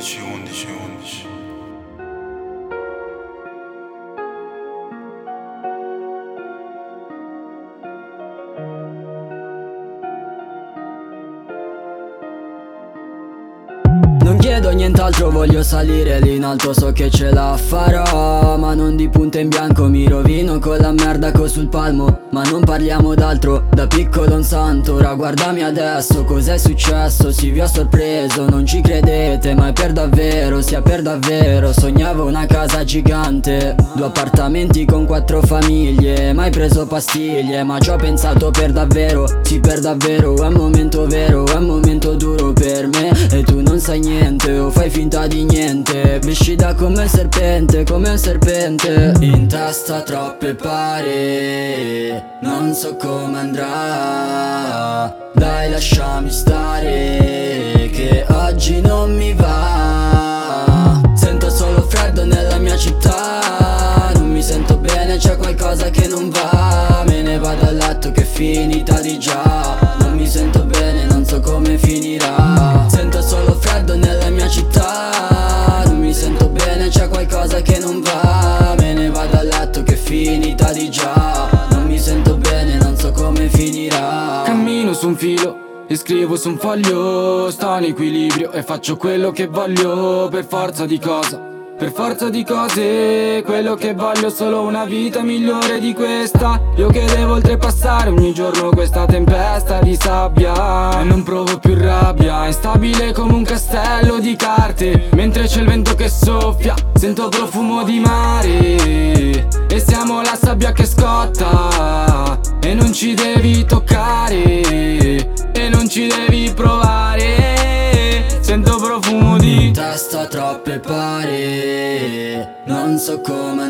11, 11, 11. Non chiedo nient'altro, voglio salire lì in alto, so che ce la farò. Ma non di punta in bianco, mi rovino con la merda sul palmo. Ma non parliamo d'altro, da piccolo un santo. Ora guardami adesso, cos'è successo? Sì, vi ho sorpreso, non ci credete, ma è per davvero, sia per davvero. Sognavo una casa gigante, 2 appartamenti con 4 famiglie. Mai preso pastiglie, ma ci ho pensato per davvero. Sì, per davvero, è un momento vero, è un momento duro per me. E tu non sai niente, o fai finta di niente. Viscida come un serpente, come un serpente. In testa troppe pare, non so come andrà. Dai, lasciami stare, che oggi non mi va. Sento solo freddo nella mia città, non mi sento bene, c'è qualcosa che non va. Me ne vado a letto che è finita di già. Non mi sento bene, non so come finirà. Sento solo freddo nella mia città, non mi sento bene, c'è qualcosa che non va. Me ne vado a letto che è finita di già. Non mi sento bene, non so come finirà. Cammino su un filo e scrivo su un foglio. Sto in equilibrio e faccio quello che voglio. Per forza di cosa? Per forza di cose, quello che voglio è solo una vita migliore di questa. Io che devo oltrepassare ogni giorno questa tempesta di sabbia. E non provo più rabbia, instabile come un castello di carte. Mentre c'è il vento che soffia, sento profumo di mare. E siamo la sabbia che scotta, e non ci devi toccare, e non ci devi provare. Sento profumo di testa troppe pare, non so come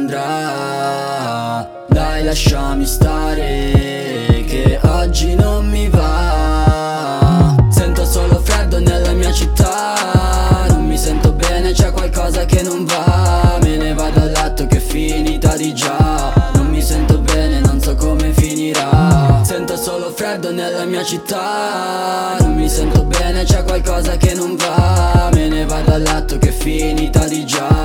andrà. Dai, lasciami stare, che oggi non mi va. Sento solo freddo nella mia città, non mi sento bene, c'è qualcosa che non va. Me ne vado a letto che è finita di già. Non mi sento bene, non so come finirà. Sento solo freddo nella mia città, non mi sento bene, c'è qualcosa che non va. Me ne vado a letto che è finita di già.